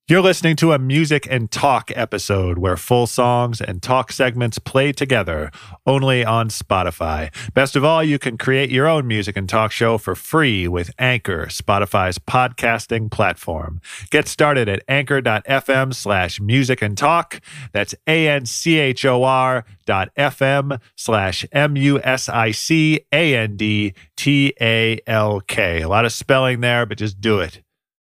You're listening to a Music and Talk episode where full songs and talk segments play together only on Spotify. Best of all, you can create your own music and talk show for free with Anchor, Spotify's podcasting platform. Get started at anchor.fm/music and talk. That's ANCHOR.FM/MUSICANDTALK. A lot of spelling there, but just do it.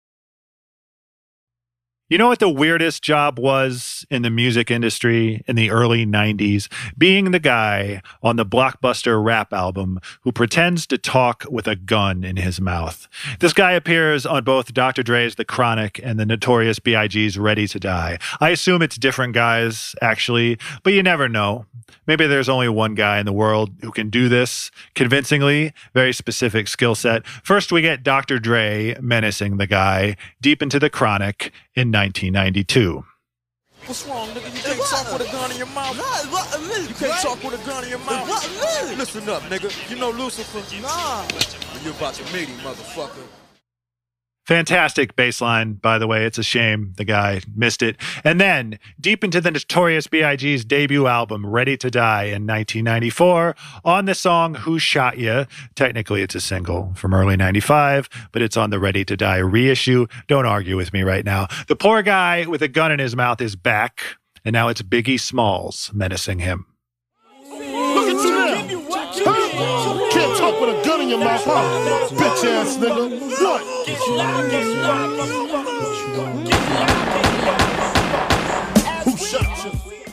You know what the weirdest job was in the music industry in the early 90s? Being the guy on the blockbuster rap album who pretends to talk with a gun in his mouth. This guy appears on both Dr. Dre's The Chronic and the Notorious B.I.G.'s Ready to Die. I assume it's different guys, actually, but you never know. Maybe there's only one guy in the world who can do this convincingly, very specific skill set. First, we get Dr. Dre menacing the guy deep into The Chronic in 1992. What's wrong, nigga? You can't talk with a gun in your mouth. You can't talk with a gun in your mouth. Listen up, nigga. You know Lucifer? Nah. You're about to meet him, motherfucker. Fantastic bass line, by the way. It's a shame the guy missed it. And then, deep into the Notorious B.I.G.'s debut album, Ready to Die in 1994, on the song Who Shot Ya? Technically, it's a single from early 95, but it's on the Ready to Die reissue. Don't argue with me right now. The poor guy with a gun in his mouth is back, and now it's Biggie Smalls menacing him. Look at you now. Can't talk with a gun in your mouth, huh? Bitch ass nigga. What? Who shot you?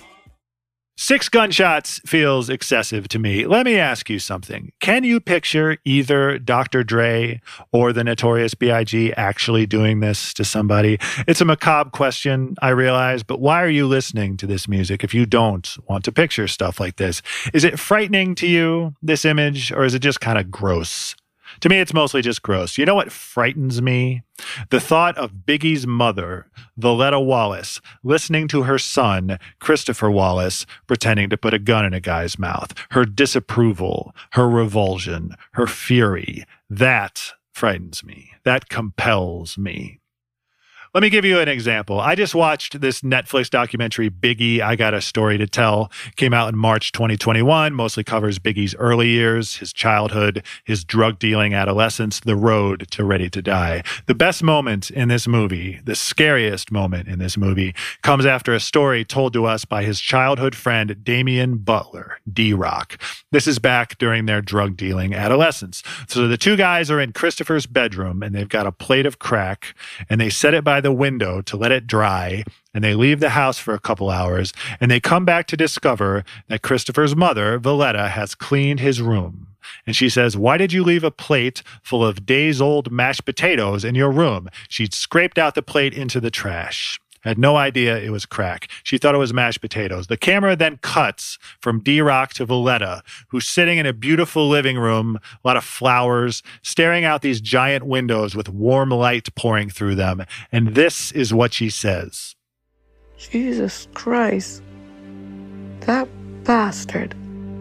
6 gunshots feels excessive to me. Let me ask you something. Can you picture either Dr. Dre or the Notorious B.I.G. actually doing this to somebody? It's a macabre question, I realize, but why are you listening to this music if you don't want to picture stuff like this? Is it frightening to you, this image, or is it just kind of gross? To me, it's mostly just gross. You know what frightens me? The thought of Biggie's mother, Voletta Wallace, listening to her son, Christopher Wallace, pretending to put a gun in a guy's mouth. Her disapproval, her revulsion, her fury. That frightens me. That compels me. Let me give you an example. I just watched this Netflix documentary, Biggie, I Got a Story to Tell. Came out in March 2021, mostly covers Biggie's early years, his childhood, his drug dealing adolescence, the road to Ready to Die. The best moment in this movie, the scariest moment in this movie, comes after a story told to us by his childhood friend, Damian Butler, D-Rock. This is back during their drug dealing adolescence. So the two guys are in Christopher's bedroom and they've got a plate of crack and they set it by the window to let it dry, and they leave the house for a couple hours, and they come back to discover that Christopher's mother, Voletta, has cleaned his room. And she says, "Why did you leave a plate full of days-old mashed potatoes in your room?" She'd scraped out the plate into the trash. Had no idea it was crack. She thought it was mashed potatoes. The camera then cuts from D-Rock to Voletta, who's sitting in a beautiful living room, a lot of flowers, staring out these giant windows with warm light pouring through them. And this is what she says. Jesus Christ. That bastard.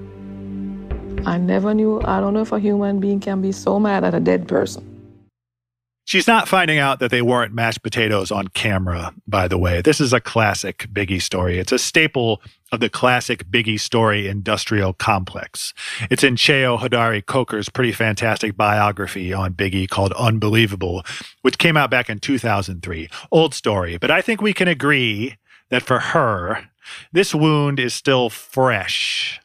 I never knew, I don't know if a human being can be so mad at a dead person. She's not finding out that they weren't mashed potatoes on camera, by the way. This is a classic Biggie story. It's a staple of the classic Biggie story industrial complex. It's in Cheo Hodari Coker's pretty fantastic biography on Biggie called Unbelievable, which came out back in 2003. Old story, but I think we can agree that for her, this wound is still fresh.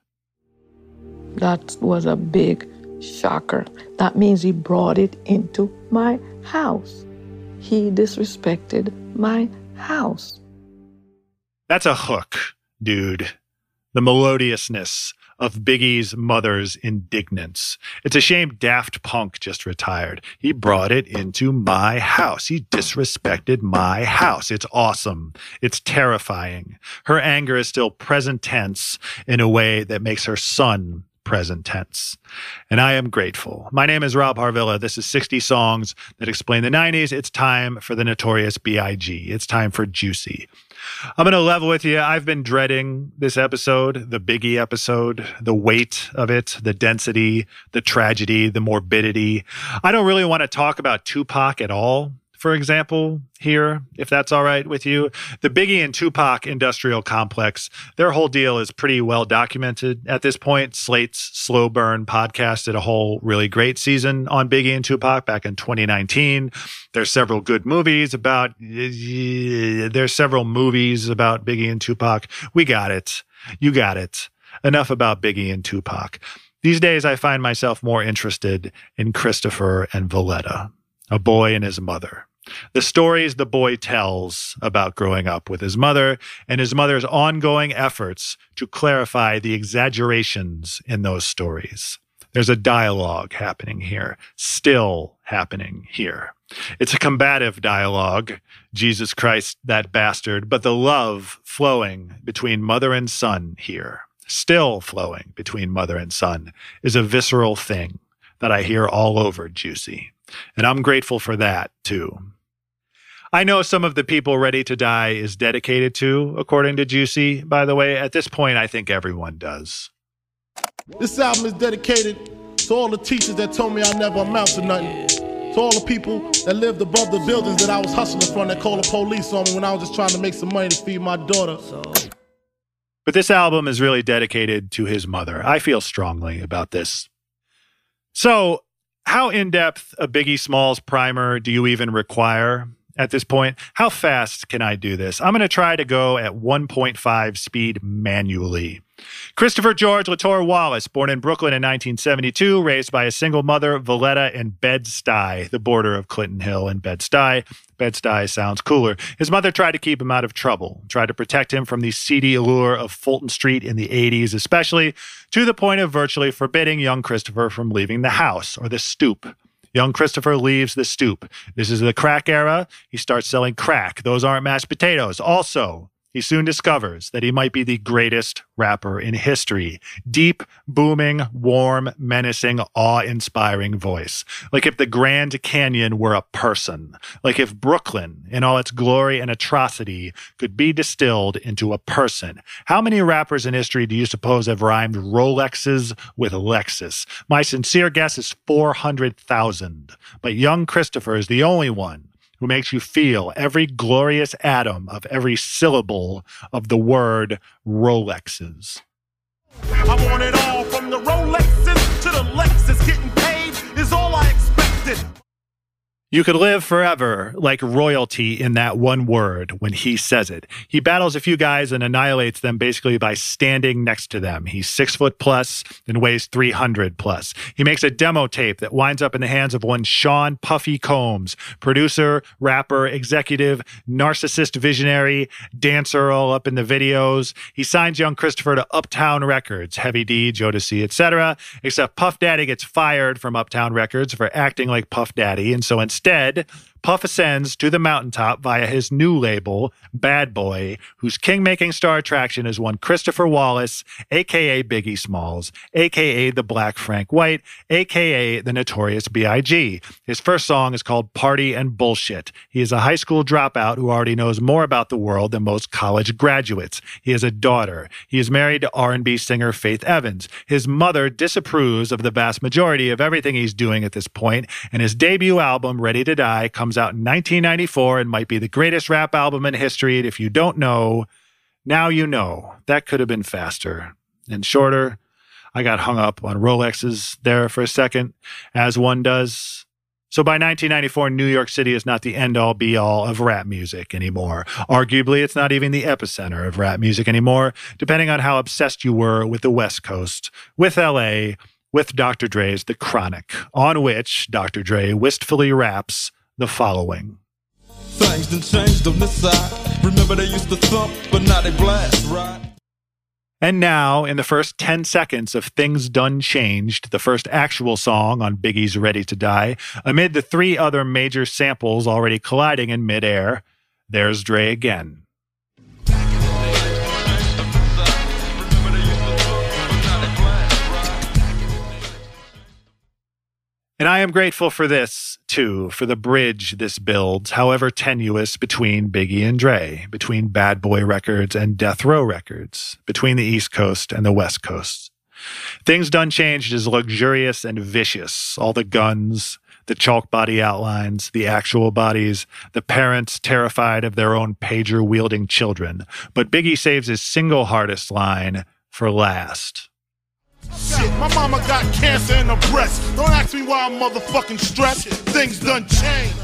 That was a big shocker. That means he brought it into my house. He disrespected my house. That's a hook, dude. The melodiousness of Biggie's mother's indignance. It's a shame Daft Punk just retired. He brought it into my house. He disrespected my house. It's awesome. It's terrifying. Her anger is still present tense in a way that makes her son present tense. And I am grateful. My name is Rob Harvilla. This is 60 Songs That Explain the 90s. It's time for the Notorious B.I.G. It's time for Juicy. I'm going to level with you. I've been dreading this episode, the Biggie episode, the weight of it, the density, the tragedy, the morbidity. I don't really want to talk about Tupac at all. for example, here, if that's all right with you. The Biggie and Tupac industrial complex, their whole deal is pretty well documented at this point. Slate's Slow Burn podcast did a whole really great season on Biggie and Tupac back in 2019. There's several movies about Biggie and Tupac. We got it. You got it. Enough about Biggie and Tupac. These days, I find myself more interested in Christopher and Valletta, a boy and his mother. The stories the boy tells about growing up with his mother and his mother's ongoing efforts to clarify the exaggerations in those stories. There's a dialogue happening here, still happening here. It's a combative dialogue, Jesus Christ, that bastard, but the love flowing between mother and son here, still flowing between mother and son, is a visceral thing that I hear all over Juicy. And I'm grateful for that, too. I know some of the people Ready to Die is dedicated to, according to Juicy. By the way, at this point, I think everyone does. This album is dedicated to all the teachers that told me I never amount to nothing. To all the people that lived above the buildings that I was hustling from that called the police on me when I was just trying to make some money to feed my daughter. But this album is really dedicated to his mother. I feel strongly about this. So, how in-depth a Biggie Smalls primer do you even require at this point? How fast can I do this? I'm going to try to go at 1.5 speed manually. Christopher George Latore Wallace, born in Brooklyn in 1972, raised by a single mother, Valletta, in Bed-Stuy, the border of Clinton Hill and Bed-Stuy. Bed-Stuy sounds cooler. His mother tried to keep him out of trouble, tried to protect him from the seedy allure of Fulton Street in the 80s, especially, to the point of virtually forbidding young Christopher from leaving the house or the stoop. Young Christopher leaves the stoop. This is the crack era. He starts selling crack. Those aren't mashed potatoes. Also, he soon discovers that he might be the greatest rapper in history. Deep, booming, warm, menacing, awe-inspiring voice. Like if the Grand Canyon were a person. Like if Brooklyn, in all its glory and atrocity, could be distilled into a person. How many rappers in history do you suppose have rhymed Rolexes with Lexus? My sincere guess is 400,000. But young Christopher is the only one who makes you feel every glorious atom of every syllable of the word Rolexes. I want it all, from the Rolexes to the Lexus. Getting paid is all I expected. You could live forever like royalty in that one word when he says it. He battles a few guys and annihilates them basically by standing next to them. He's 6 foot plus and weighs 300 plus. He makes a demo tape that winds up in the hands of one Sean Puffy Combs, producer, rapper, executive, narcissist visionary, dancer all up in the videos. He signs young Christopher to Uptown Records, Heavy D, Jodeci, etc. Except Puff Daddy gets fired from Uptown Records for acting like Puff Daddy, and so instead, Puff ascends to the mountaintop via his new label, Bad Boy, whose king-making star attraction is one Christopher Wallace, a.k.a. Biggie Smalls, a.k.a. the Black Frank White, a.k.a. the Notorious B.I.G. His first song is called Party and Bullshit. He is a high school dropout who already knows more about the world than most college graduates. He has a daughter. He is married to R&B singer Faith Evans. His mother disapproves of the vast majority of everything he's doing at this point, and his debut album, Ready to Die, comes out in 1994 and might be the greatest rap album in history. And if you don't know, now you know. That could have been faster and shorter. I got hung up on Rolexes there for a second, as one does. So by 1994, New York City is not the end-all, be-all of rap music anymore. Arguably, it's not even the epicenter of rap music anymore, depending on how obsessed you were with the West Coast, with L.A., with Dr. Dre's The Chronic, on which Dr. Dre wistfully raps the following. Things done changed on this side. Remember they used to thump, but now they blast, right? And now, in the first 10 seconds of Things Done Changed, the first actual song on Biggie's Ready to Die, amid the 3 other major samples already colliding in midair, there's Dre again. And I am grateful for this, too, for the bridge this builds, however tenuous, between Biggie and Dre, between Bad Boy Records and Death Row Records, between the East Coast and the West Coast. Things Done Changed is luxurious and vicious. All the guns, The chalk body outlines, the actual bodies, the parents terrified of their own pager-wielding children. But Biggie saves his single hardest line for last. Shit, my mama got cancer in her breast. Don't ask me why I'm motherfucking stressed. Things done changed.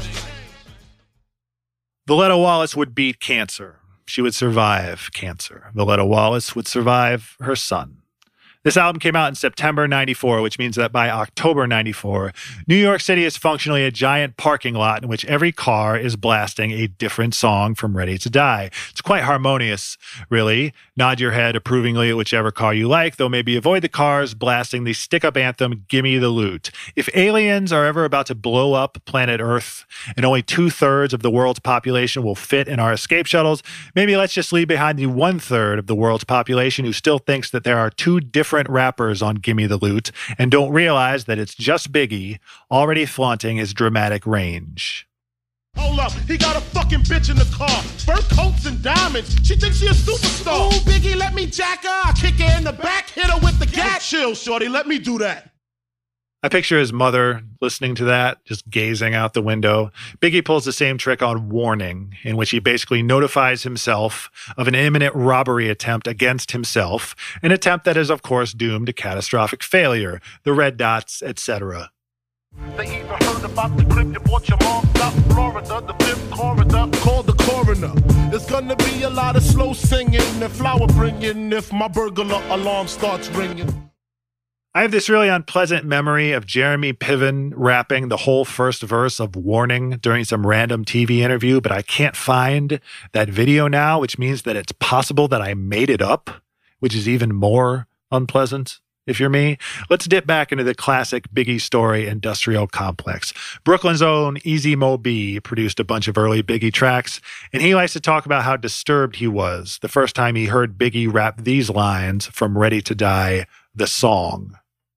Voletta Wallace would beat cancer. She would survive cancer. Voletta Wallace would survive her son. This album came out in September 94, which means that by October 94, New York City is functionally a giant parking lot in which every car is blasting a different song from Ready to Die. It's quite harmonious, really. Nod your head approvingly at whichever car you like, though maybe avoid the cars blasting the stick-up anthem, Gimme the Loot. If aliens are ever about to blow up planet Earth and only 2/3 of the world's population will fit in our escape shuttles, maybe let's just leave behind the 1/3 of the world's population who still thinks that there are two different rappers on Gimme the Loot and don't realize that it's just Biggie already flaunting his dramatic range. Hold up, he got a fucking bitch in the car. Fur coats and diamonds. She thinks she a superstar. Ooh, Biggie, let me jack her. I'll kick her in the back, hit her with the gat. Chill, shorty, let me do that. I picture his mother listening to that, just gazing out the window. Biggie pulls the same trick on Warning, in which he basically notifies himself of an imminent robbery attempt against himself, an attempt that is, of course, doomed to catastrophic failure, the red dots, etc. They even heard about the clip you bought your mom out in Florida, the fifth corridor. Call the coroner. There's gonna be a lot of slow singing and flower bringing if my burglar alarm starts ringing. I have this really unpleasant memory of Jeremy Piven rapping the whole first verse of Warning during some random TV interview, but I can't find that video now, which means that it's possible that I made it up, which is even more unpleasant. If you're me, let's dip back into the classic Biggie story industrial complex. Brooklyn's own Easy Mo Bee produced a bunch of early Biggie tracks, and he likes to talk about how disturbed he was the first time he heard Biggie rap these lines from Ready to Die, the song.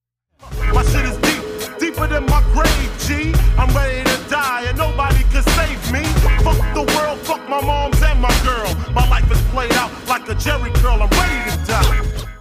My shit is deep, deeper than my grave, G. I'm ready to die and nobody can save me. Fuck the world, fuck my moms and my girl. My life is played out like a Jerry curl. I'm ready to die.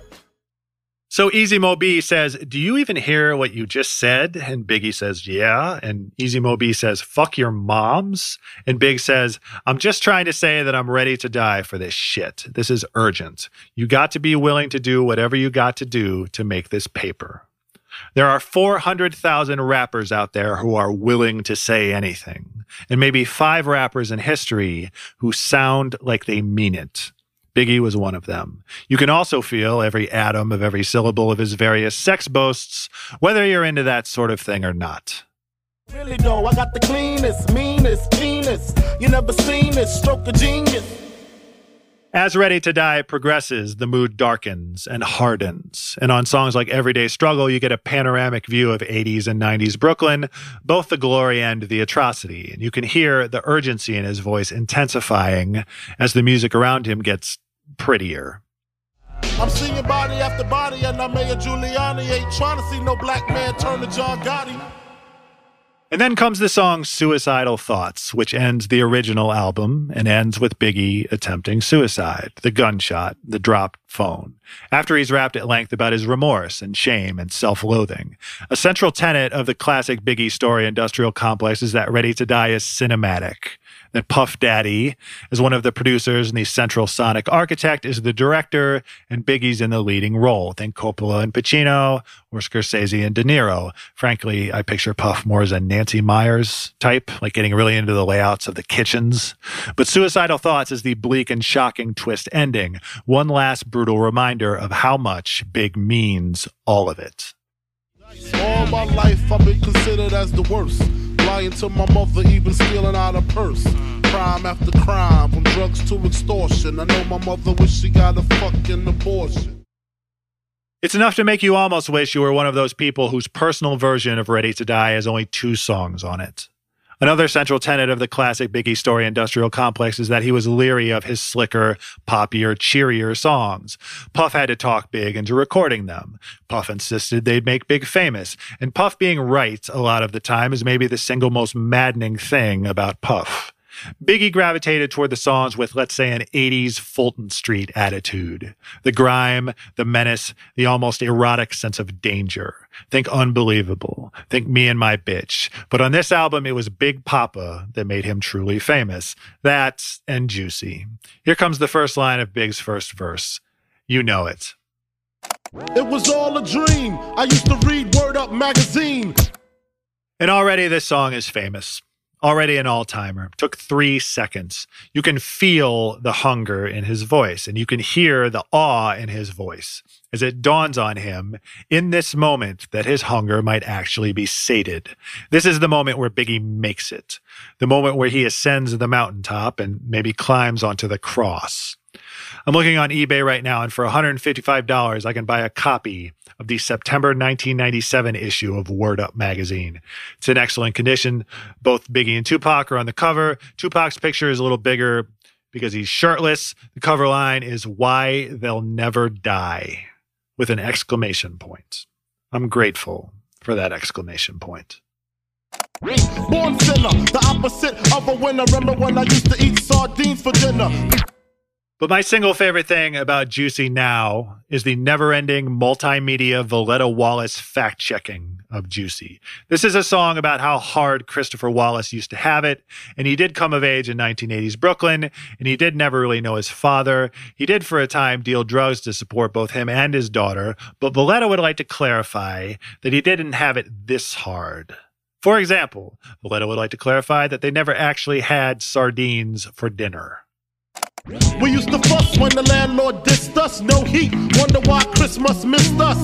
So Easy Mo Bee says, do you even hear what you just said? And Biggie says, yeah. And Easy Mo Bee says, fuck your moms. And Big says, I'm just trying to say that I'm ready to die for this shit. This is urgent. You got to be willing to do whatever you got to do to make this paper. There are 400,000 rappers out there who are willing to say anything, and maybe 5 rappers in history who sound like they mean it. Biggie was one of them. You can also feel every atom of every syllable of his various sex boasts, whether you're into that sort of thing or not. Really though, I got the cleanest, meanest, keenest. You never seen this stroke of genius. As Ready to Die progresses, the mood darkens and hardens. And on songs like Everyday Struggle, you get a panoramic view of 80s and 90s Brooklyn, both the glory and the atrocity. And you can hear the urgency in his voice intensifying as the music around him gets prettier. I'm seeing body after body, and I Mayor Giuliani ain't trying to see no black man turn to John Gotti. And then comes the song Suicidal Thoughts, which ends the original album and ends with Biggie attempting suicide, the gunshot, the dropped phone, after he's rapped at length about his remorse and shame and self-loathing. A central tenet of the classic Biggie story industrial complex is that Ready to Die is cinematic. That Puff Daddy is one of the producers and the central sonic architect is the director, and Biggie's in the leading role. Think Coppola and Pacino, or Scorsese and De Niro. Frankly, I picture Puff more as a Nancy Meyers type, like getting really into the layouts of the kitchens. But Suicidal Thoughts is the bleak and shocking twist ending. One last brutal reminder of how much Big means all of it. All my life I've been considered as the worst. Lying to my mother, even stealing out her purse. Crime after crime, from drugs to extortion. I know my mother wish she got a fucking abortion. It's enough to make you almost wish you were one of those people whose personal version of Ready to Die has only 2 songs on it. Another central tenet of the classic Biggie story industrial complex is that he was leery of his slicker, poppier, cheerier songs. Puff had to talk Big into recording them. Puff insisted they'd make Big famous. And Puff being right a lot of the time is maybe the single most maddening thing about Puff. Biggie gravitated toward the songs with, let's say, an 80s Fulton Street attitude. The grime, the menace, the almost erotic sense of danger. Think Unbelievable. Think Me and My Bitch. But on this album, it was Big Papa that made him truly famous. That and Juicy. Here comes the first line of Big's first verse. You know it. It was all a dream. I used to read Word Up magazine. And already this song is famous. Already an all-timer. Took 3 seconds. You can feel the hunger in his voice, and you can hear the awe in his voice as it dawns on him in this moment that his hunger might actually be sated. This is the moment where Biggie makes it. The moment where he ascends the mountaintop and maybe climbs onto the cross. I'm looking on eBay right now, and for $155, I can buy a copy of the September 1997 issue of Word Up magazine. It's in excellent condition. Both Biggie and Tupac are on the cover. Tupac's picture is a little bigger because he's shirtless. The cover line is Why They'll Never Die, with an exclamation point. I'm grateful for that exclamation point. Born sinner, the opposite of a winner. Remember when I used to eat sardines for dinner? But my single favorite thing about Juicy now is the never-ending multimedia Voletta Wallace fact-checking of Juicy. This is a song about how hard Christopher Wallace used to have it, and he did come of age in 1980s Brooklyn, and he did never really know his father. He did for a time deal drugs to support both him and his daughter, but Voletta would like to clarify that he didn't have it this hard. For example, Voletta would like to clarify that they never actually had sardines for dinner. We used to fuss when the landlord dissed us. No heat, wonder why Christmas missed us.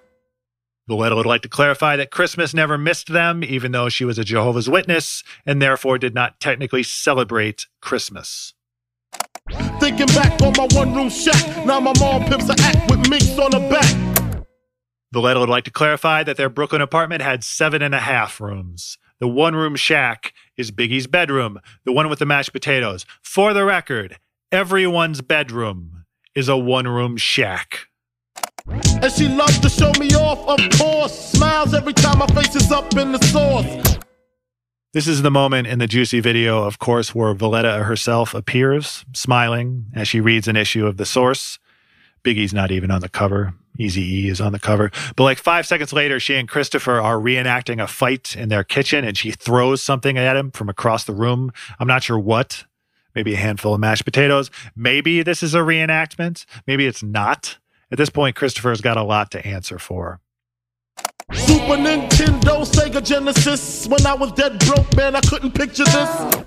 Voletta would like to clarify that Christmas never missed them, even though she was a Jehovah's Witness, and therefore did not technically celebrate Christmas. Thinking back on my one-room shack, now my mom pimps a act with minks on her back. Voletta would like to clarify that their Brooklyn apartment had 7.5 rooms. The one-room shack is Biggie's bedroom, the one with the mashed potatoes. For the record, everyone's bedroom is a one-room shack. And she loves to show me off, of course. Smiles every time my face is up in the sauce. This is the moment in the Juicy video, of course, where Voletta herself appears, smiling as she reads an issue of The Source. Biggie's not even on the cover. Eazy-E is on the cover. But like 5 seconds later, she and Christopher are reenacting a fight in their kitchen, and she throws something at him from across the room. I'm not sure what. Maybe a handful of mashed potatoes. Maybe this is a reenactment. Maybe it's not. At this point, Christopher's got a lot to answer for. Super Nintendo, Sega Genesis. When I was dead broke, man, I couldn't picture this.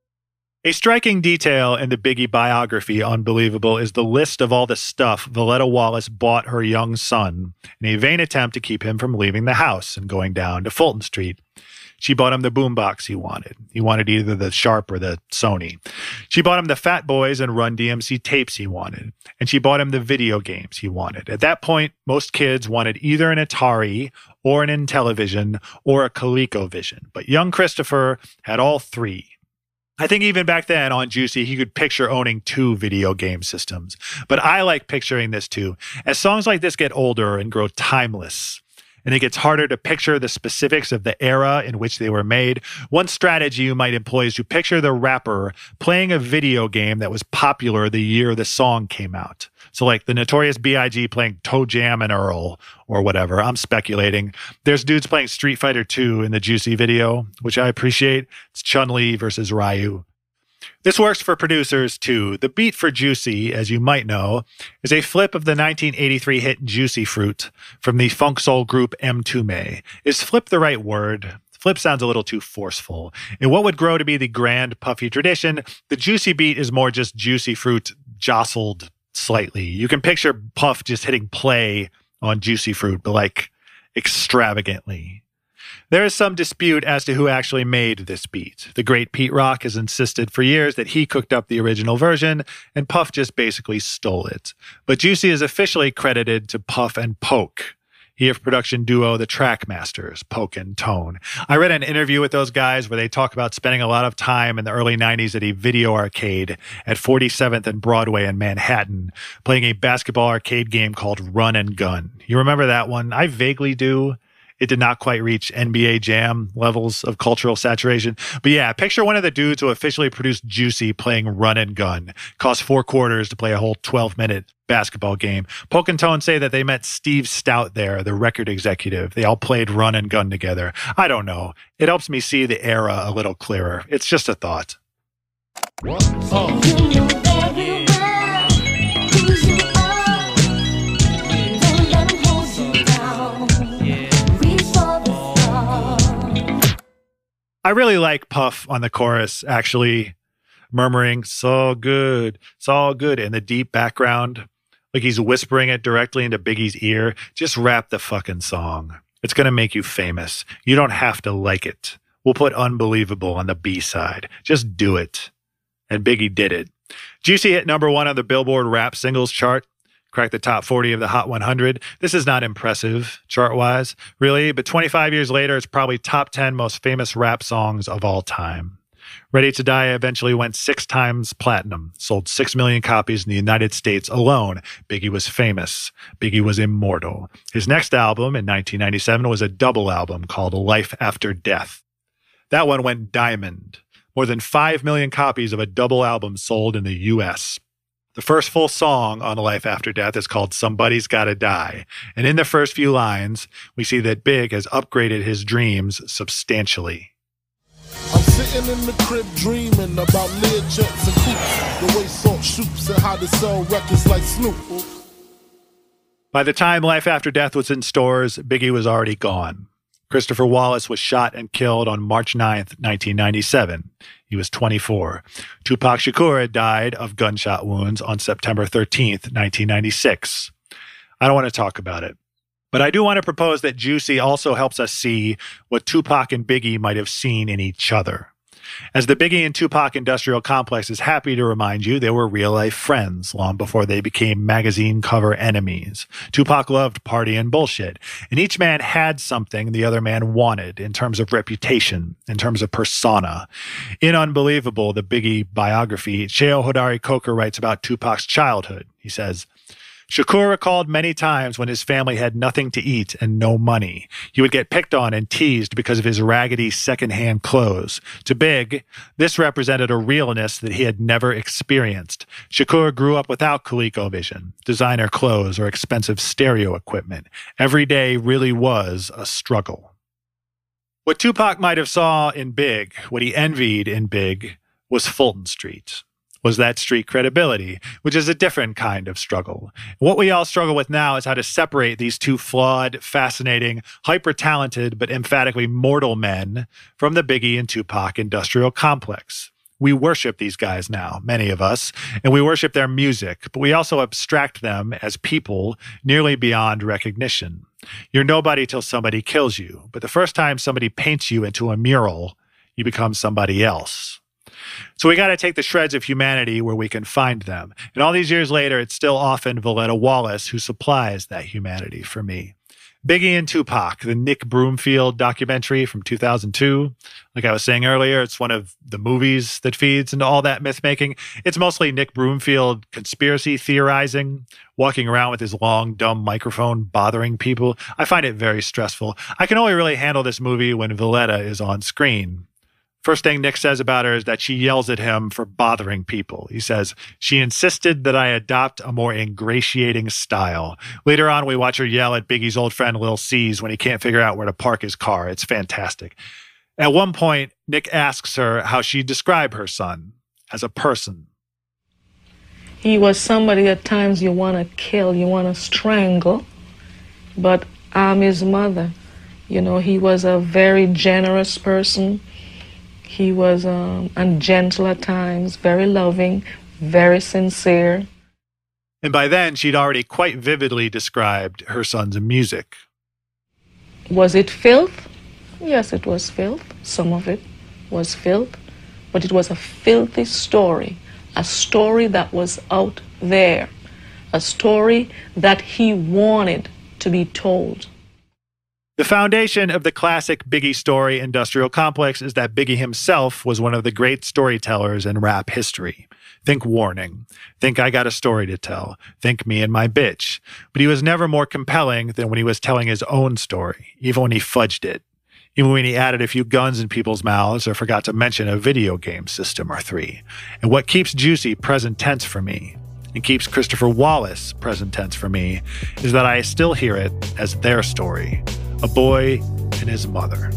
A striking detail in the Biggie biography, Unbelievable, is the list of all the stuff Voletta Wallace bought her young son in a vain attempt to keep him from leaving the house and going down to Fulton Street. She bought him the boombox he wanted. He wanted either the Sharp or the Sony. She bought him the Fat Boys and Run DMC tapes he wanted. And she bought him the video games he wanted. At that point, most kids wanted either an Atari or an Intellivision or a ColecoVision. But young Christopher had all three. I think even back then on Juicy, he could picture owning 2 video game systems. But I like picturing this too. As songs like this get older and grow timeless, and it gets harder to picture the specifics of the era in which they were made, one strategy you might employ is to picture the rapper playing a video game that was popular the year the song came out. So like the Notorious B.I.G. playing Toe Jam and Earl or whatever. I'm speculating. There's dudes playing Street Fighter 2 in the Juicy video, which I appreciate. It's Chun-Li versus Ryu. This works for producers, too. The beat for Juicy, as you might know, is a flip of the 1983 hit Juicy Fruit from the funk soul group Mtume. Is flip the right word? Flip sounds a little too forceful. In what would grow to be the grand, puffy tradition, the Juicy beat is more just Juicy Fruit jostled slightly. You can picture Puff just hitting play on Juicy Fruit, but like extravagantly. There is some dispute as to who actually made this beat. The great Pete Rock has insisted for years that he cooked up the original version, and Puff just basically stole it. But Juicy is officially credited to Puff and Poke, EF production duo The Trackmasters, Poke and Tone. I read an interview with those guys where they talk about spending a lot of time in the early 90s at a video arcade at 47th and Broadway in Manhattan, playing a basketball arcade game called Run and Gun. You remember that one? I vaguely do. It did not quite reach NBA Jam levels of cultural saturation. But yeah, picture one of the dudes who officially produced Juicy playing Run and Gun. Cost 4 quarters to play a whole 12-minute basketball game. Poke and Tone say that they met Steve Stout there, the record executive. They all played Run and Gun together. I don't know. It helps me see the era a little clearer. It's just a thought. I really like Puff on the chorus, actually murmuring, "So good, it's all good," in the deep background, like he's whispering it directly into Biggie's ear. Just rap the fucking song. It's going to make you famous. You don't have to like it. We'll put Unbelievable on the B-side. Just do it. And Biggie did it. Juicy hit number 1 on the Billboard Rap Singles chart. Cracked the top 40 of the Hot 100. This is not impressive, chart-wise, really, but 25 years later, it's probably top 10 most famous rap songs of all time. Ready to Die eventually went 6 times platinum, sold 6 million copies in the United States alone. Biggie was famous. Biggie was immortal. His next album in 1997 was a double album called Life After Death. That one went diamond. More than 5 million copies of a double album sold in the U.S. The first full song on Life After Death is called Somebody's Gotta Die. And in the first few lines, we see that Big has upgraded his dreams substantially. I'm sitting in the crib dreaming about Learjets and coops, the way Salt shoots and how to sell records like Snoop. By the time Life After Death was in stores, Biggie was already gone. Christopher Wallace was shot and killed on March 9th, 1997. He was 24. Tupac Shakur died of gunshot wounds on September 13th, 1996. I don't want to talk about it. But I do want to propose that Juicy also helps us see what Tupac and Biggie might have seen in each other. As the Biggie and Tupac industrial complex is happy to remind you, they were real-life friends long before they became magazine cover enemies. Tupac loved party and bullshit, and each man had something the other man wanted in terms of reputation, in terms of persona. In Unbelievable, the Biggie biography, Cheo Hodari Coker writes about Tupac's childhood. He says, Shakur recalled many times when his family had nothing to eat and no money. He would get picked on and teased because of his raggedy secondhand clothes. To Big, this represented a realness that he had never experienced. Shakur grew up without ColecoVision, designer clothes, or expensive stereo equipment. Every day really was a struggle. What Tupac might have saw in Big, what he envied in Big, was Fulton Street. Was that street credibility, which is a different kind of struggle. What we all struggle with now is how to separate these two flawed, fascinating, hyper-talented, but emphatically mortal men from the Biggie and Tupac industrial complex. We worship these guys now, many of us, and we worship their music, but we also abstract them as people nearly beyond recognition. You're nobody till somebody kills you, but the first time somebody paints you into a mural, you become somebody else. So we got to take the shreds of humanity where we can find them. And all these years later, it's still often Valletta Wallace who supplies that humanity for me. Biggie and Tupac, the Nick Broomfield documentary from 2002. Like I was saying earlier, it's one of the movies that feeds into all that myth-making. It's mostly Nick Broomfield conspiracy theorizing, walking around with his long, dumb microphone bothering people. I find it very stressful. I can only really handle this movie when Valletta is on screen. First thing Nick says about her is that she yells at him for bothering people. He says, she insisted that I adopt a more ingratiating style. Later on, we watch her yell at Biggie's old friend Lil C's when he can't figure out where to park his car. It's fantastic. At one point, Nick asks her how she'd describe her son as a person. He was somebody at times you want to kill, you want to strangle, but I'm his mother. You know, he was a very generous person. He was and gentle at times, very loving, very sincere. And by then, she'd already quite vividly described her son's music. Was it filth? Yes, it was filth. Some of it was filth. But it was a filthy story, a story that was out there, a story that he wanted to be told. The foundation of the classic Biggie story industrial complex is that Biggie himself was one of the great storytellers in rap history. Think Warning. Think I Got a Story to Tell. Think Me and My Bitch. But he was never more compelling than when he was telling his own story, even when he fudged it. Even when he added a few guns in people's mouths or forgot to mention a video game system or three. And what keeps Juicy present tense for me, and keeps Christopher Wallace present tense for me, is that I still hear it as their story. A boy and his mother.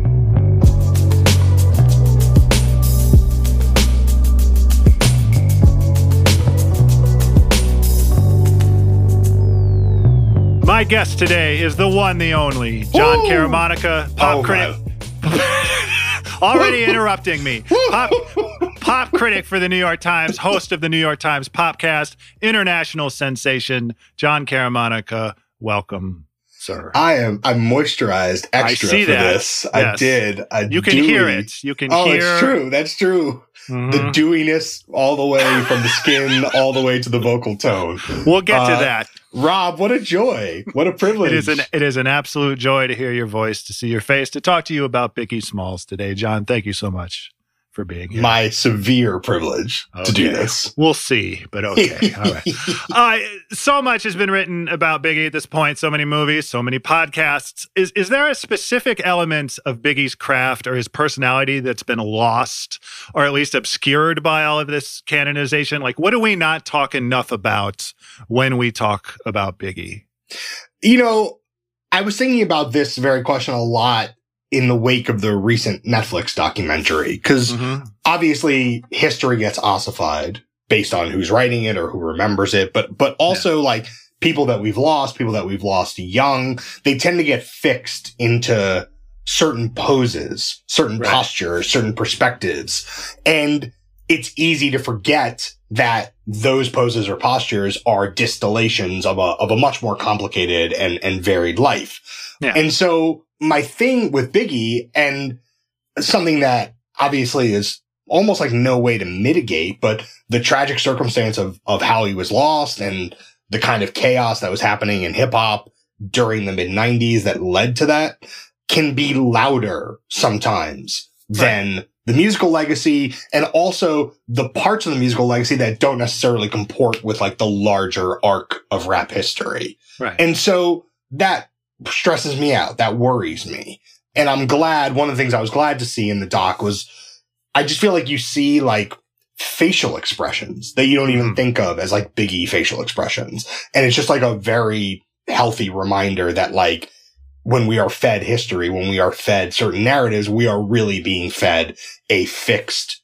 My guest today is the one, the only, John Caramanica, pop critic. Already interrupting me. Pop critic for the New York Times, host of the New York Times Popcast, international sensation, John Caramanica. Welcome, sir. I'm moisturized extra for this. Yes. I did. You can hear it. You can hear. It's true. That's true. Mm-hmm. The dewiness all the way from the skin all the way to the vocal tone. We'll get to that. Rob, what a joy. What a privilege. It is an absolute joy to hear your voice, to see your face, to talk to you about Biggie Smalls today. John, thank you so much for being here. My severe privilege to do this. We'll see, but okay. All right. So much has been written about Biggie at this point, so many movies, so many podcasts. Is there a specific element of Biggie's craft or his personality that's been lost or at least obscured by all of this canonization? Like, what do we not talk enough about when we talk about Biggie? You know, I was thinking about this very question a lot in the wake of the recent Netflix documentary, because obviously history gets ossified based on who's writing it or who remembers it, but also like people that we've lost young, they tend to get fixed into certain poses, certain postures, certain perspectives. And it's easy to forget that those poses or postures are distillations of a much more complicated and varied life. Yeah. And so my thing with Biggie, and something that obviously is almost like no way to mitigate, but the tragic circumstance of how he was lost and the kind of chaos that was happening in hip hop during the mid-90s that led to that can be louder sometimes than the musical legacy, and also the parts of the musical legacy that don't necessarily comport with like the larger arc of rap history. Right. And so that stresses me out. That worries me. And I'm glad, one of the things I was glad to see in the doc was, I just feel like you see like facial expressions that you don't even think of as like Biggie facial expressions. And it's just like a very healthy reminder that like, when we are fed history, when we are fed certain narratives, we are really being fed a fixed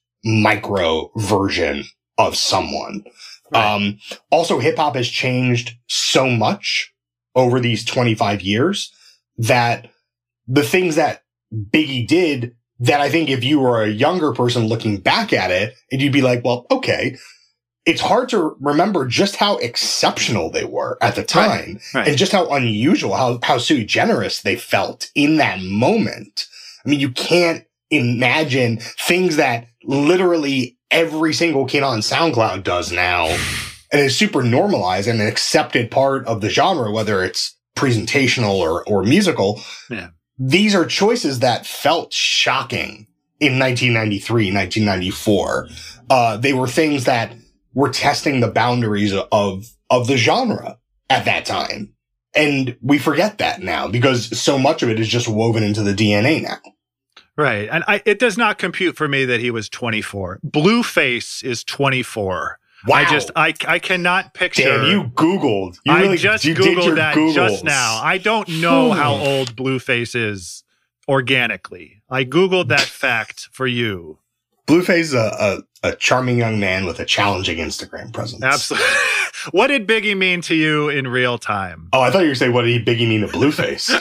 micro version of someone. Right. Also, hip hop has changed so much over these 25 years that the things that Biggie did, that I think if you were a younger person looking back at it, and you'd be like, well, okay, it's hard to remember just how exceptional they were at the time, and just how unusual, how sui generis they felt in that moment. I mean, you can't imagine things that literally every single kid on SoundCloud does now, and is super normalized and an accepted part of the genre, whether it's presentational or musical. Yeah. These are choices that felt shocking in 1993, 1994. They were things that were testing the boundaries of the genre at that time. And we forget that now because so much of it is just woven into the DNA now. Right. And it does not compute for me that he was 24. Blueface is 24. Wow. I cannot picture. Damn, you Googled. I just Googled that just now. I don't know how old Blueface is organically. I Googled that fact for you. Blueface is a charming young man with a challenging Instagram presence. Absolutely. What did Biggie mean to you in real time? Oh, I thought you were saying, what did Biggie mean to Blueface?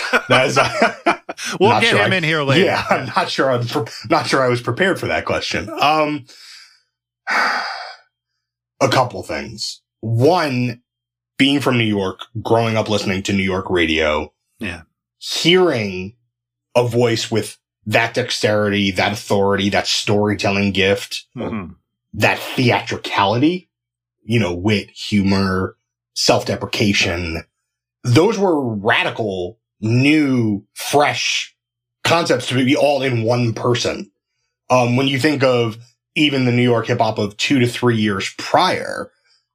We'll get him in here later. Yeah, I'm not sure. Not sure I was prepared for that question. A couple things. One, being from New York, growing up listening to New York radio, hearing a voice with that dexterity, that authority, that storytelling gift, that theatricality, wit, humor, self-deprecation. Those were radical new, fresh concepts to be all in one person. When you think of even the New York hip hop of 2 to 3 years prior,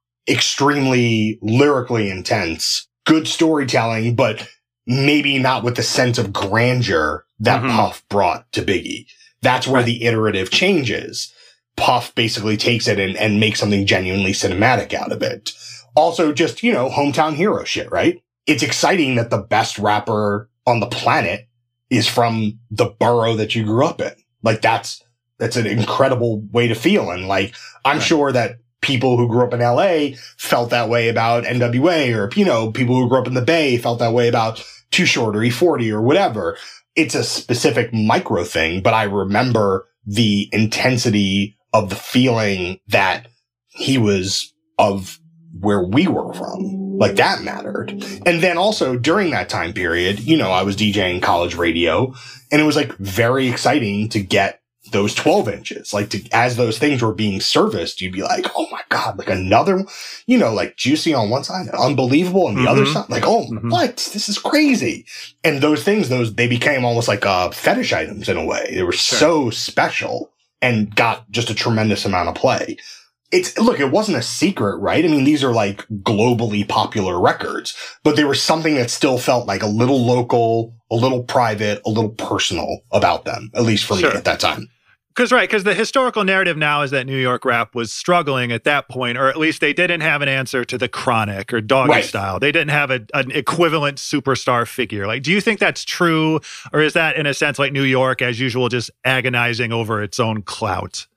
extremely lyrically intense, good storytelling, but maybe not with the sense of grandeur that Puff brought to Biggie. That's where the iterative changes. Puff basically takes it and makes something genuinely cinematic out of it. Also, just, you know, hometown hero shit, right? It's exciting that the best rapper on the planet is from the borough that you grew up in. Like, that's an incredible way to feel. And like, I'm sure that people who grew up in LA felt that way about NWA, or, you know, people who grew up in the Bay felt that way about Too Short or E40 or whatever. It's a specific micro thing, but I remember the intensity of the feeling that he was of where we were from. Like, that mattered. And then also during that time period, you know, I was DJing college radio, and it was like very exciting to get those 12 inches. Like, as those things were being serviced, you'd be like, oh my God, like another, you know, like Juicy on one side, Unbelievable on the other side. Like, oh, what? This is crazy. And those things, they became almost like fetish items in a way. They were so special and got just a tremendous amount of play. Look, it wasn't a secret, right? I mean, these are like globally popular records, but there was something that still felt like a little local, a little private, a little personal about them, at least for me at that time. Because the historical narrative now is that New York rap was struggling at that point, or at least they didn't have an answer to the Chronic or Doggy Style. They didn't have an equivalent superstar figure. Like, do you think that's true, or is that in a sense like New York, as usual, just agonizing over its own clout?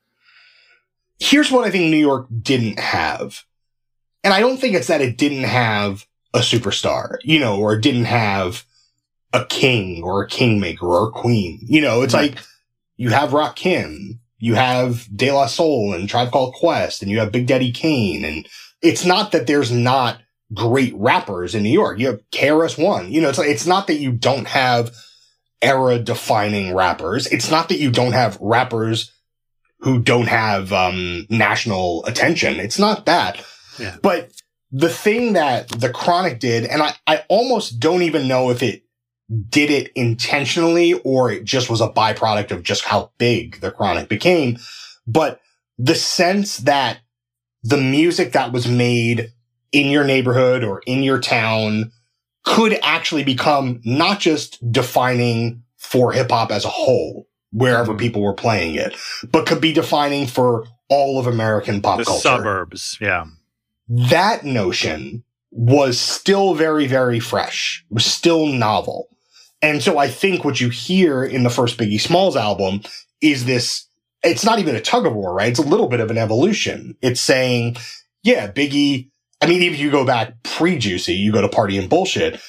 Here's what I think New York didn't have. And I don't think it's that it didn't have a superstar, you know, or it didn't have a king or a kingmaker or a queen. You know, it's like you have Rakim, you have De La Soul and Tribe Called Quest, and you have Big Daddy Kane. And it's not that there's not great rappers in New York. You have KRS-One. You know, it's not that you don't have era-defining rappers. It's not that you don't have rappers who don't have national attention. It's not that. Yeah. But the thing that the Chronic did, and I almost don't even know if it did it intentionally or it just was a byproduct of just how big the Chronic became, but the sense that the music that was made in your neighborhood or in your town could actually become not just defining for hip hop as a whole, wherever people were playing it, but could be defining for all of American pop culture. The suburbs, yeah. That notion was still very, very fresh. It was still novel. And so I think what you hear in the first Biggie Smalls album is this, it's not even a tug of war, right? It's a little bit of an evolution. It's saying, yeah, Biggie, I mean, even if you go back pre-Juicy, you go to Party and Bullshit,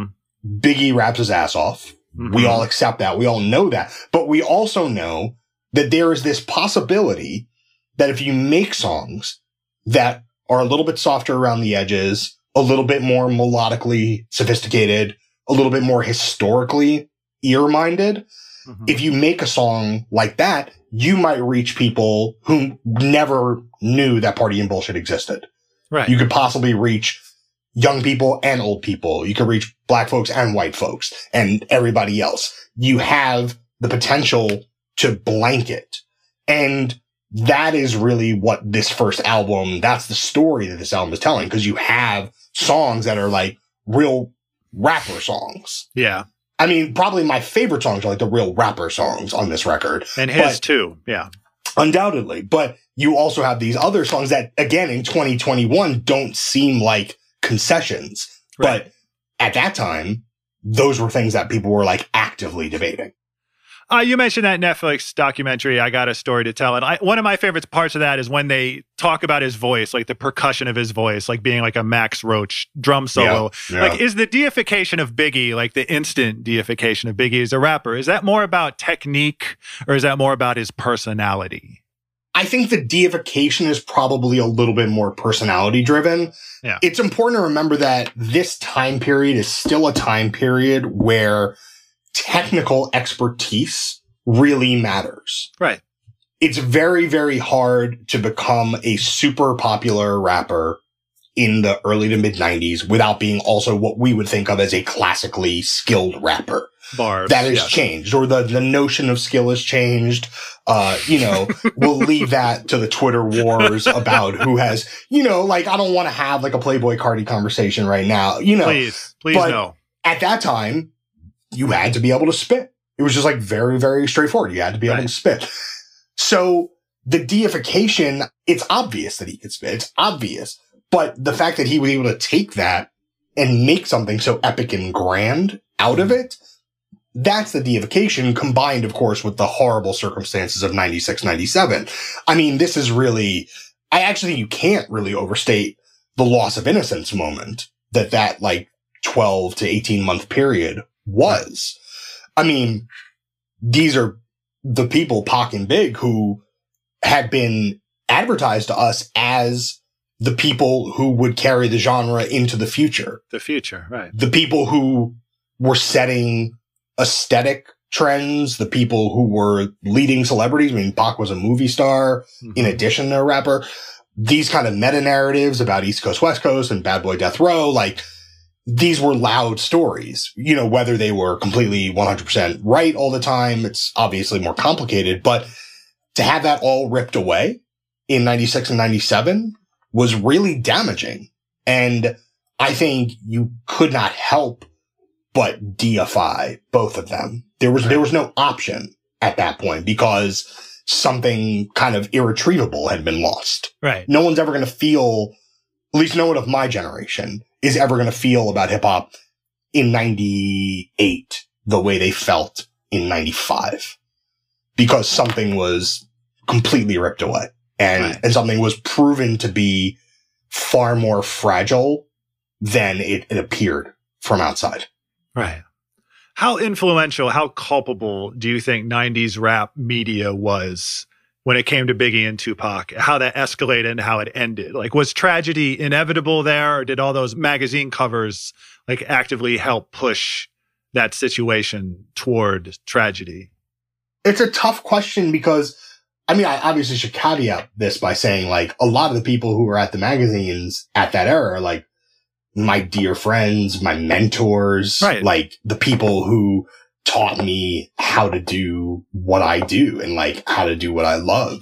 Biggie raps his ass off. We all accept that. We all know that. But we also know that there is this possibility that if you make songs that are a little bit softer around the edges, a little bit more melodically sophisticated, a little bit more historically ear-minded, if you make a song like that, you might reach people who never knew that Party and Bullshit existed. Right. You could possibly reach young people and old people. You could reach black folks and white folks and everybody else. You have the potential to blanket. And that is really what this first album, that's the story that this album is telling, because you have songs that are like real rapper songs. Yeah. I mean, probably my favorite songs are like the real rapper songs on this record. And his too. Yeah. Undoubtedly. But you also have these other songs that, again, in 2021 don't seem like concessions. Right. But at that time, those were things that people were like actively debating. You mentioned that Netflix documentary, I Got a Story to Tell. And one of my favorite parts of that is when they talk about his voice, like the percussion of his voice, like being like a Max Roach drum solo. Yeah. Like, is the deification of Biggie, like the instant deification of Biggie as a rapper, is that more about technique or is that more about his personality? I think the deification is probably a little bit more personality driven. Yeah. It's important to remember that this time period is still a time period where technical expertise really matters. Right. It's very, very hard to become a super popular rapper in the early to mid 90s without being also what we would think of as a classically skilled rapper. Bars. That has changed, or the notion of skill has changed. We'll leave that to the Twitter wars about who has, I don't want to have like a Playboy Cardi conversation right now, Please but no. At that time, you had to be able to spit. It was just like very, very straightforward. You had to be able to spit. So the deification, it's obvious that he could spit. It's obvious. But the fact that he was able to take that and make something so epic and grand out of it, that's the deification, combined, of course, with the horrible circumstances of 96, 97. I mean, this is really, I actually think you can't really overstate the loss of innocence moment that like 12 to 18 month period was. I mean, these are the people, Pac and Big, who had been advertised to us as the people who would carry the genre into the future. The future, right. The people who were setting aesthetic trends, the people who were leading celebrities. I mean, Pac was a movie star in addition to a rapper. These kind of meta narratives about East Coast, West Coast and Bad Boy Death Row, like these were loud stories, whether they were completely 100% right all the time. It's obviously more complicated, but to have that all ripped away in 96 and 97 was really damaging. And I think you could not help but deify both of them. There was no option at that point because something kind of irretrievable had been lost. Right. No one's ever going to feel, at least no one of my generation is ever going to feel about hip hop in 98 the way they felt in 95 because something was completely ripped away and something was proven to be far more fragile than it appeared from outside. Right. How influential, how culpable do you think 90s rap media was when it came to Biggie and Tupac? How that escalated and how it ended? Like, was tragedy inevitable there, or did all those magazine covers like actively help push that situation toward tragedy? It's a tough question because, I mean, I obviously should caveat this by saying, like, a lot of the people who were at the magazines at that era are like my dear friends, my mentors, like the people who taught me how to do what I do and like how to do what I love.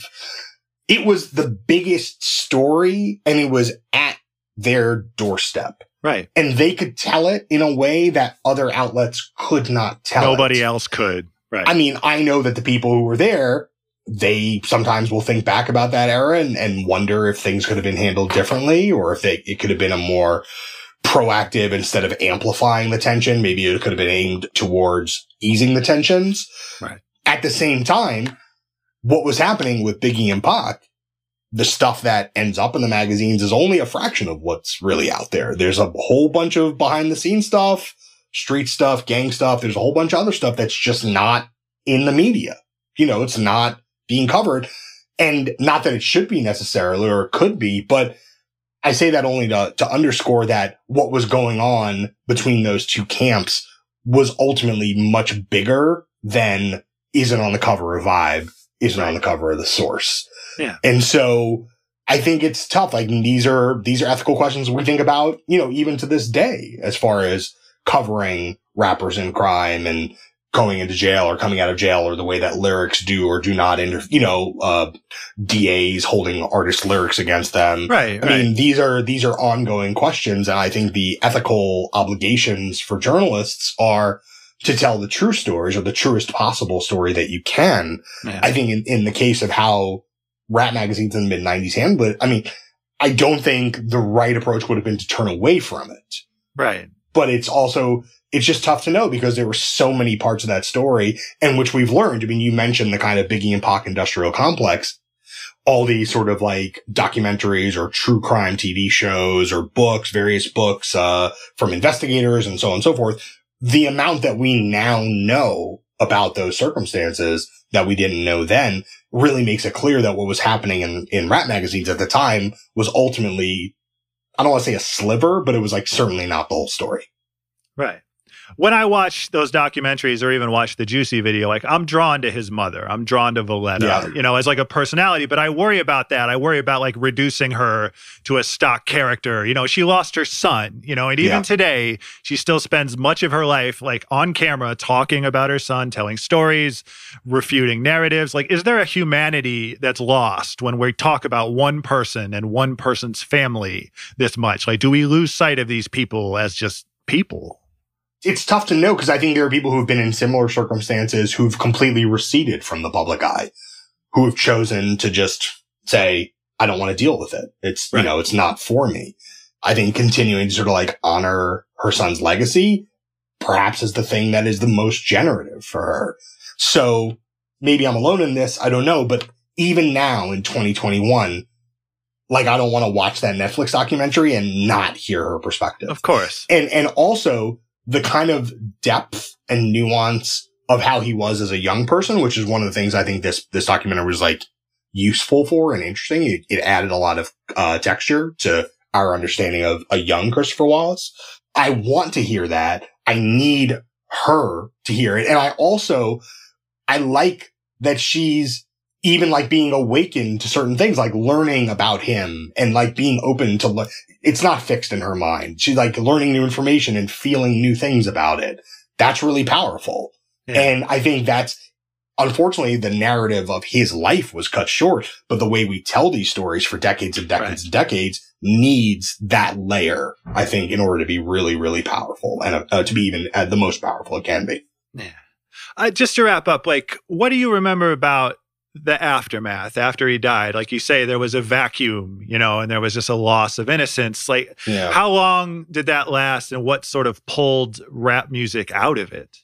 It was the biggest story and it was at their doorstep. Right. And they could tell it in a way that other outlets could not tell Nobody else could. Right. I mean, I know that the people who were there, they sometimes will think back about that era and wonder if things could have been handled differently or if it could have been a more proactive instead of amplifying the tension. Maybe it could have been aimed towards easing the tensions. Right. At the same time, what was happening with Biggie and Pac, the stuff that ends up in the magazines is only a fraction of what's really out there. There's a whole bunch of behind the scenes stuff, street stuff, gang stuff. There's a whole bunch of other stuff that's just not in the media. It's not being covered. And not that it should be necessarily or could be, but I say that only to underscore that what was going on between those two camps was ultimately much bigger than isn't on the cover of Vibe, isn't on the cover of The Source. Yeah. And so I think it's tough. Like these are ethical questions we think about, even to this day, as far as covering rappers in crime and going into jail or coming out of jail or the way that lyrics do or do not DAs holding artists' lyrics against them. Right. I mean, these are ongoing questions. And I think the ethical obligations for journalists are to tell the true stories or the truest possible story that you can. Yeah. I think in the case of how rap magazines in the mid 90s handled it, I mean, I don't think the right approach would have been to turn away from it. Right. But it's just tough to know because there were so many parts of that story and which we've learned. I mean, you mentioned the kind of Biggie and Pac industrial complex, all these sort of like documentaries or true crime TV shows or books, various books, from investigators and so on and so forth. The amount that we now know about those circumstances that we didn't know then really makes it clear that what was happening in rap magazines at the time was ultimately, I don't want to say a sliver, but it was like certainly not the whole story. Right. when I watch those documentaries or even watch the Juicy video, like I'm drawn to his mother. I'm drawn to Valletta, you know, as like a personality, but I worry about that. I worry about like reducing her to a stock character. You know, she lost her son, you know, and even today, she still spends much of her life like on camera talking about her son, telling stories, refuting narratives. Like, is there a humanity that's lost when we talk about one person and one person's family this much? Like, do we lose sight of these people as just people? It's tough to know because I think there are people who've been in similar circumstances who've completely receded from the public eye, who have chosen to just say, I don't want to deal with it. It's, you know, it's not for me. I think continuing to sort of like honor her son's legacy perhaps is the thing that is the most generative for her. So maybe I'm alone in this. I don't know. But even now in 2021, like, I don't want to watch that Netflix documentary and not hear her perspective. Of course. And also the kind of depth and nuance of how he was as a young person, which is one of the things I think this documentary was like useful for and interesting. It added a lot of texture to our understanding of a young Christopher Wallace. I want to hear that. I need her to hear it. And I like that she's even like being awakened to certain things, like learning about him and like being open to it's not fixed in her mind. She's like learning new information and feeling new things about it. That's really powerful. Yeah. And I think that's, unfortunately, the narrative of his life was cut short, but the way we tell these stories for decades and decades and decades needs that layer, I think, in order to be really, really powerful and to be even the most powerful it can be. Yeah. Just to wrap up, like, what do you remember about the aftermath after he died? Like you say, there was a vacuum, you know, and there was just a loss of innocence. Like, how long did that last and what sort of pulled rap music out of it?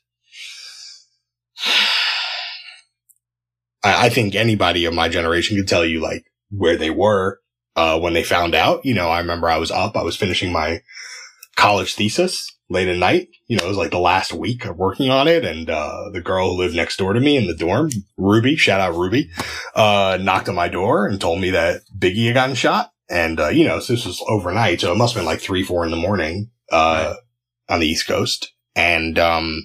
I think anybody of my generation could tell you like where they were when they found out. You know, I remember I was finishing my college thesis late at night. You know, it was like the last week of working on it. And the girl who lived next door to me in the dorm, Ruby, shout out Ruby, knocked on my door and told me that Biggie had gotten shot. And, you know, so this was overnight. So it must have been like 3-4 in the morning on the East Coast. And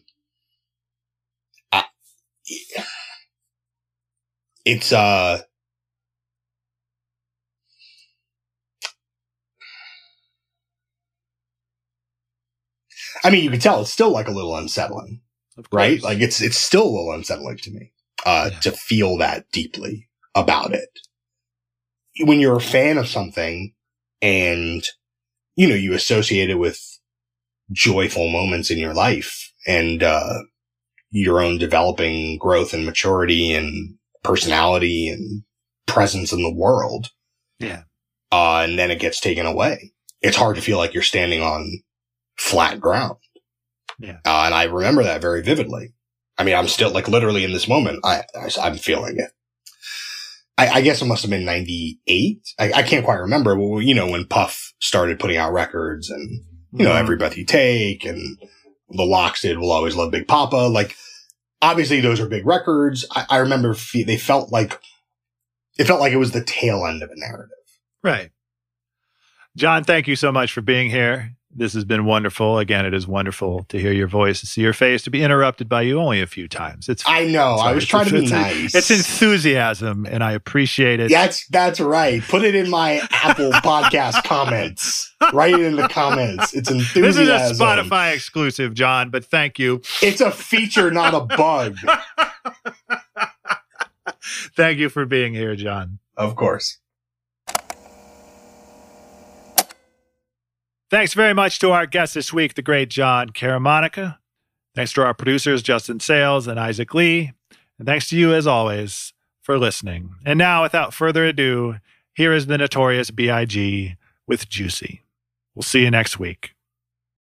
it's I mean, you can tell it's still like a little unsettling, right? Like it's still a little unsettling to me, to feel that deeply about it. When you're a fan of something and, you know, you associate it with joyful moments in your life and, your own developing growth and maturity and personality and presence in the world. Yeah. And then it gets taken away. It's hard to feel like you're standing on flat ground. Yeah. And I remember that very vividly. I mean, I'm still like literally in this moment, I'm feeling it. I guess it must have been 98. I can't quite remember. Well, you know, when Puff started putting out records and, you know, Every Breath You Take and the Lox did We'll Always Love Big Papa. Like, obviously those are big records. I remember it felt like it was the tail end of a narrative. Right. John, thank you so much for being here. This has been wonderful. Again, it is wonderful to hear your voice, to see your face, to be interrupted by you only a few times. I know. I was trying to be nice. It's enthusiasm, and I appreciate it. That's right. Put it in my Apple Podcast comments. Write it in the comments. It's enthusiasm. This is a Spotify exclusive, John, but thank you. It's a feature, not a bug. Thank you for being here, John. Of course. Thanks very much to our guest this week, the great John Karamonica. Thanks to our producers, Justin Sales and Isaac Lee. And thanks to you, as always, for listening. And now, without further ado, here is the Notorious B.I.G. with Juicy. We'll see you next week.